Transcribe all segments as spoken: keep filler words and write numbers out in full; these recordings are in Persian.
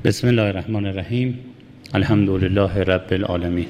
بسم الله الرحمن الرحیم. الحمد لله رب العالمین.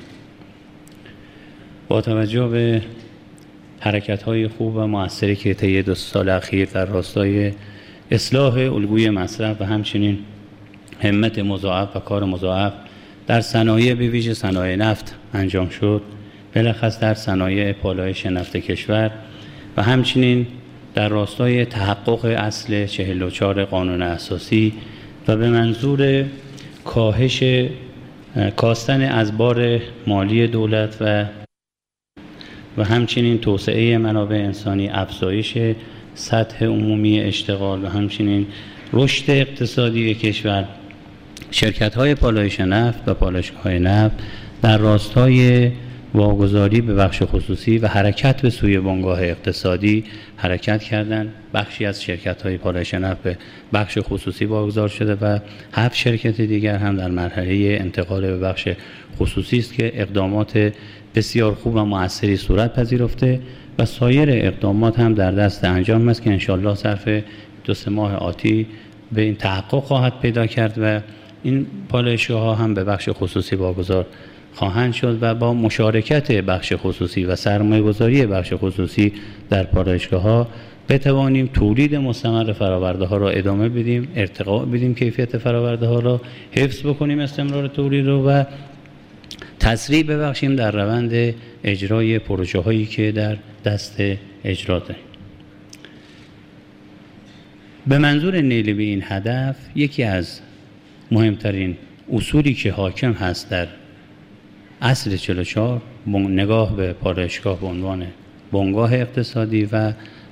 با توجه به حرکت‌های خوب و مؤثری که طی دو سال اخیر در راستای اصلاح الگوی مصرف و همچنین همت مضاعف و کار مضاعف در صنایع به ویژه صنایع نفت انجام شد، بالاخص در صنایع پالایش نفت کشور و همچنین در راستای تحقق اصل چهل و چهار قانون اساسی و به منظور کاهش کاستن از بار مالی دولت و و همچنین توسعه منابع انسانی، افزایش سطح عمومی اشتغال و همچنین رشد اقتصادی کشور، شرکت‌های پالایش نفت و پالایشگاه‌های نفت در راستای واگذاری به بخش خصوصی و حرکت به سوی بنگاه اقتصادی حرکت کردند. بخشی از شرکت‌های پالایش نفت به بخش خصوصی واگذار شده و هفت شرکت دیگر هم در مرحله انتقال به بخش خصوصی است که اقدامات بسیار خوب و مؤثری صورت پذیرفته و سایر اقدامات هم در دست انجام است که انشالله صرف دو سه ماه آتی به این تحقق خواهد پیدا کرد و این پالایشگاه‌ها هم به بخش خصوصی واگذار خواهند شد و با مشارکت بخش خصوصی و سرمایه‌گذاری بخش خصوصی در پالایشگاه‌ها بتوانیم تولید مستمر فرآورده‌ها را ادامه بدیم، ارتقا بدیم، کیفیت فرآورده‌ها را حفظ بکنیم، استمرار تولید رو و تسریع ببخشیم در روند اجرای پروژه‌هایی که در دست اجرا داریم. به منظور نیل به این هدف یکی از مهمترین اصولی که حاکم هست در اصل چهل و چهار نگاه به پالایشگاه به عنوان بنگاه اقتصادی و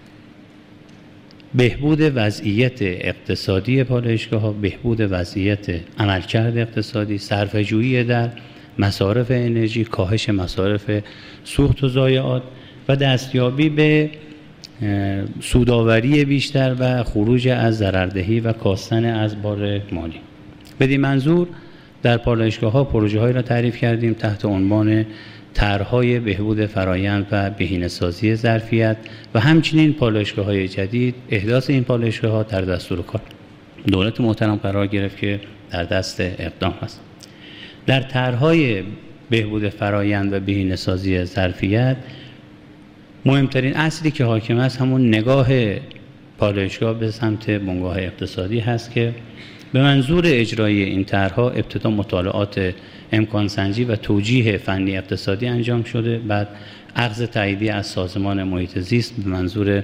بهبود وضعیت اقتصادی پالایشگاه‌ها، بهبود وضعیت عملکرد اقتصادی، صرفه‌جویی در مصارف انرژی، کاهش مصارف سوخت و ضایعات و دستیابی به سودآوری بیشتر و خروج از ضرردهی و کاستن از بار مالی. بدین منظور در پالایشگاه‌ها پروژه‌هایی را تعریف کردیم تحت عنوان طرح‌های بهبود فرایند و بهینه‌سازی ظرفیت و همچنین پالایشگاه‌های جدید. احداث این پالایشگاه‌ها در دستور کار دولت محترم قرار گرفت که در دست اقدام است. در طرح‌های بهبود فرایند و بهینه‌سازی ظرفیت مهمترین اصلی که حاکم است همون نگاه پالایشگاه به سمت بنگاه اقتصادی هست که به منظور اجرای این طرح‌ها ابتدا مطالعات امکان سنجی و توجیه فنی اقتصادی انجام شده، بعد اخذ تاییدیه از سازمان محیط زیست به منظور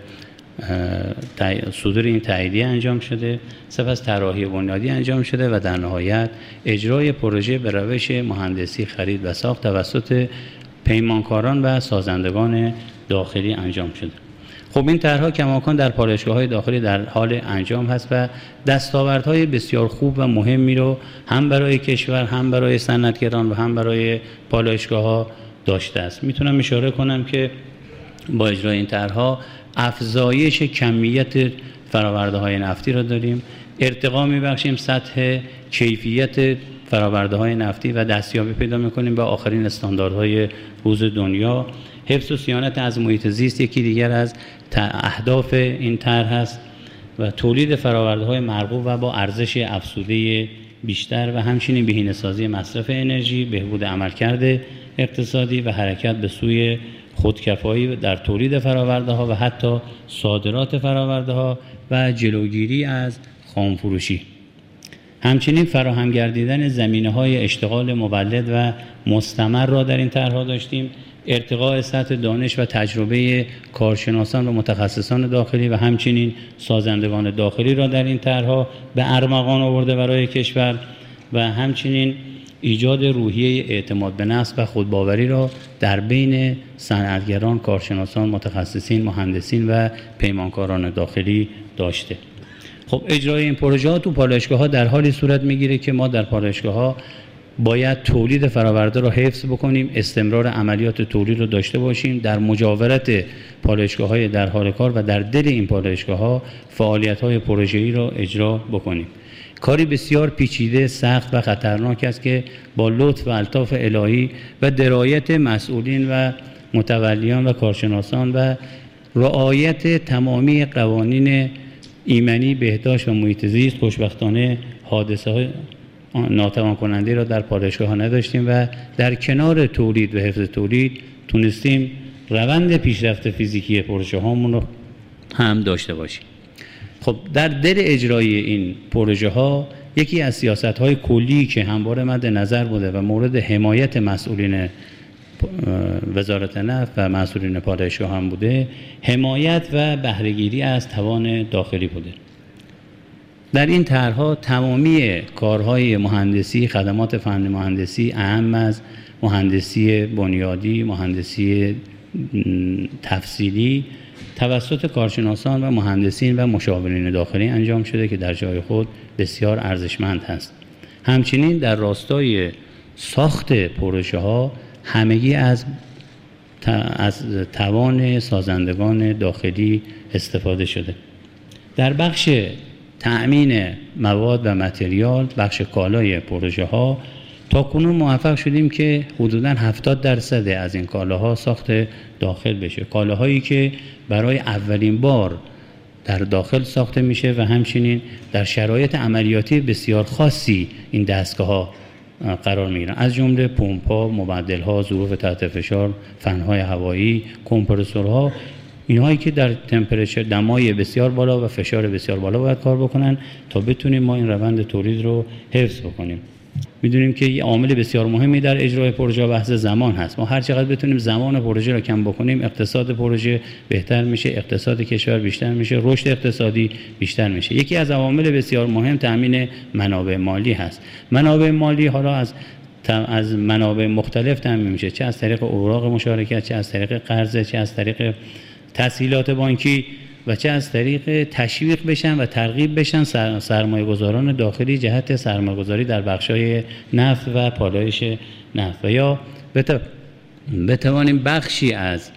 صدور این تاییدیه انجام شده، سپس طراحی بنیادی انجام شده و در نهایت اجرای پروژه به روش مهندسی خرید و ساخت توسط پیمانکاران و سازندگان داخلی انجام شده. خب این طرح‌ها کماکان در پالایشگاه‌های داخلی در حال انجام هست و دستاوردهای بسیار خوب و مهمی رو هم برای کشور، هم برای صنعتگران و هم برای پالایشگاه‌ها داشته است. میتونم اشاره کنم که با اجرای این طرح‌ها افزایش کمیت فرآورده‌های نفتی را داریم، ارتقا می‌بخشیم سطح کیفیت فرآورده‌های نفتی و دستیابی پیدا می‌کنیم به آخرین استانداردهای روز دنیا. حفظ و صیانت از محیط زیست یکی دیگر از اهداف این طرح است و تولید فرآورده‌های مرغوب و با ارزش افزوده بیشتر و همچنین بهینه‌سازی مصرف انرژی، بهبود عملکرد اقتصادی و حرکت به سوی خودکفایی در تولید فرآورده‌ها و حتی صادرات فرآورده‌ها و جلوگیری از خامفروشی. همچنین فراهم گردیدن زمینه‌های اشتغال مولد و مستمر را در این طرح‌ها داشتیم، ارتقاء سطح دانش و تجربه کارشناسان و متخصصان داخلی و همچنین سازندگان داخلی را در این طرح‌ها به ارمغان آورده برای کشور و همچنین ایجاد روحیه اعتماد به نفس و خودباوری را در بین صنعتگران، کارشناسان، متخصصین، مهندسین و پیمانکاران داخلی داشته. خب اجرای این پروژه‌ها تو پالایشگاه‌ها در حالی صورت می‌گیره که ما در پالایشگاه‌ها باید تولید فرآورده را حفظ بکنیم، استمرار عملیات تولید رو داشته باشیم، در مجاورت پالایشگاه‌های در حال کار و در دل این پالایشگاه‌ها فعالیت‌های پروژه‌ای را اجرا بکنیم. کاری بسیار پیچیده، سخت و خطرناک است که با لطف و الطاف الهی و درایت مسئولین و متولیان و کارشناسان و رعایت تمامی قوانین ایمنی، بهداشت و محیط زیست خوشبختانه حادثه های ناتوان کننده را در پالایشگاه ها نداشتیم و در کنار تولید و حفظ تولید تونستیم روند پیشرفت فیزیکی پروژه هامون رو هم داشته باشیم. خب در دل اجرای این پروژه ها یکی از سیاست های کلی که همواره مد نظر بوده و مورد حمایت مسئولین وزارت نفت و مسئولین پالایشگاه هم بوده، حمایت و بهره‌گیری از توان داخلی بوده. در این طرح‌ها تمامی کارهای مهندسی، خدمات فنی مهندسی، اهم از مهندسی بنیادی، مهندسی تفصیلی توسط کارشناسان و مهندسین و مشاورین داخلی انجام شده که در جای خود بسیار ارزشمند هست. همچنین در راستای ساخت پروژه ها همگی از از توان سازندگان داخلی استفاده شده. در بخش تأمین مواد و متریال، بخش کالای پروژه ها، تا کنون موفق شدیم که حدوداً هفتاد درصد از این کالاها ساخت داخل بشه. کالاهایی که برای اولین بار در داخل ساخته میشه و همچنین در شرایط عملیاتی بسیار خاصی این دستگاه ها قرار میگیرن، از جمله پمپ‌ها، مبدل‌ها، ظروف تحت فشار، فن‌های هوایی، کمپرسورها، اینهایی که در تمپرچر دمای بسیار بالا و فشار بسیار بالا باید کار بکنن تا بتونیم ما این روند تولید رو حفظ بکنیم. میدونیم که یه عامل بسیار مهمی در اجرای پروژه بحث زمان هست. ما هر چقدر بتونیم زمان پروژه رو کم بکنیم، اقتصاد پروژه بهتر میشه، اقتصاد کشور بیشتر میشه، رشد اقتصادی بیشتر میشه. یکی از عوامل بسیار مهم تامین منابع مالی هست. منابع مالی حالا از از منابع مختلف تامین میشه، چه از طریق اوراق مشارکت، چه از طریق قرض، چه از طریق تسهیلات بانکی و چه از طریق تشویق بشن و ترغیب بشن سرمایه گذاران داخلی جهت سرمایه گذاری در بخشای نفت و پالایش نفت و یا بتوانیم بخشی از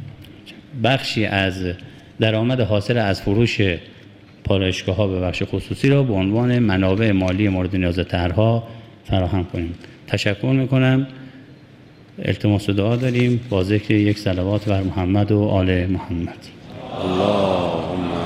بخشی از درآمد حاصل از فروش پالایشگاه ها به بخش خصوصی را به عنوان منابع مالی مورد نیاز طرح‌ها فراهم کنیم. تشکر میکنم. التماس دعا داریم با ذکر یک صلوات بر محمد و آل محمد. اللهم